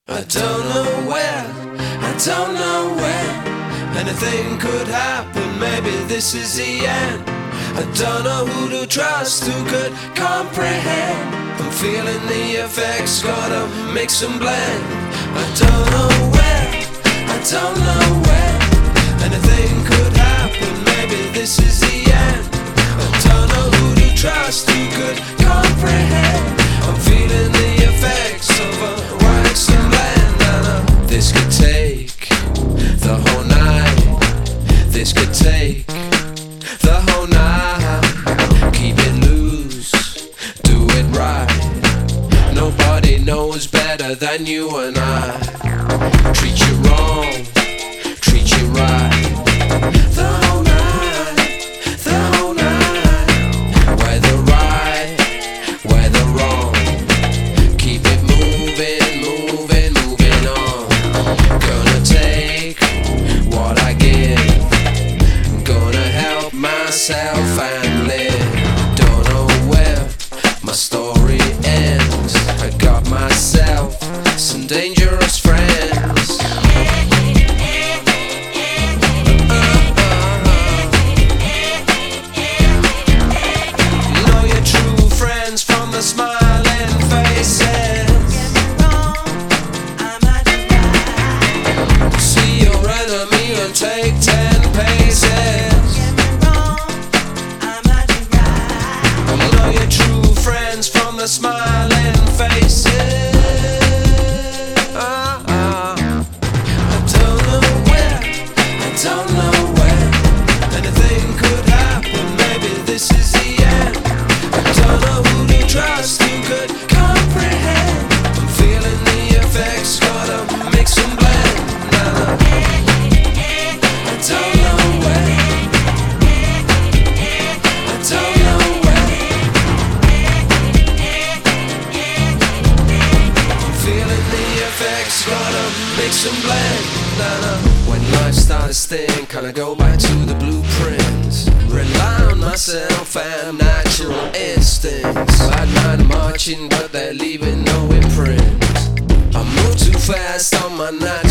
I don't know where, I don't know when anything could happen, maybe this is the end. I don't know who to trust, who could comprehend. I'm feeling the effects, gotta mix and blend. I don't know where, I don't know when anything could happen, maybe this is the end. I don't know who to trust, who could comprehend. I'm feeling the effects of a wax and blend. And this could take the whole night. This could take the whole night. Keep it loose, do it right. Nobody knows better than you and I. Treat you wrong, treat you right. The whole night, the whole night. Whether right, whether wrong. Keep it moving, moving, moving on. Gonna take what I give. Gonna help myself and live. Don't know where my story ends. I got myself some dangerous friends. Know your true friends from the smiling faces. See your enemy and take 10 paces. Know your true friends from the smiling faces. I don't know where, I don't know when anything could happen, maybe this is the end. I don't know who to trust, who could comprehend. I'm feeling the effects, gotta mix and blend. I don't know when, I don't know when. I'm feeling the effects, gotta mix and blend. When life started stink, can I go back to the blueprints? Rely on myself and natural instincts. Bad man marching, but they're leaving no imprint. I move too fast on my natural